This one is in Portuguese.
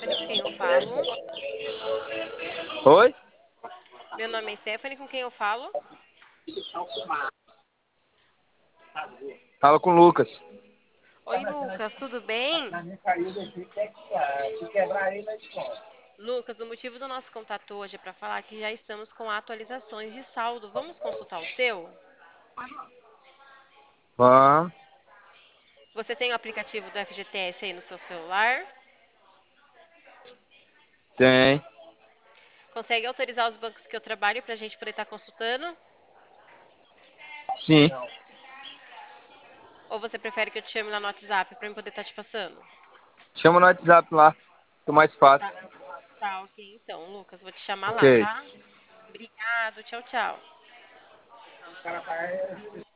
Stephanie, com quem eu falo? Oi? Meu nome é Stephanie, com quem eu falo? Fala com o Lucas. Oi, Lucas, tudo bem? Lucas, o motivo do nosso contato hoje é para falar que já estamos com atualizações de saldo. Vamos consultar o seu? Vamos. Você tem o aplicativo do FGTS aí no seu celular? Tem. Consegue autorizar os bancos que eu trabalho para a gente poder estar consultando? Sim. Ou você prefere que eu te chame lá no WhatsApp para eu poder estar te passando? Chama no WhatsApp lá. Fica mais fácil. Tá, tá, ok. Então, Lucas, vou te chamar Ok. lá, tá? Obrigado, tchau, tchau.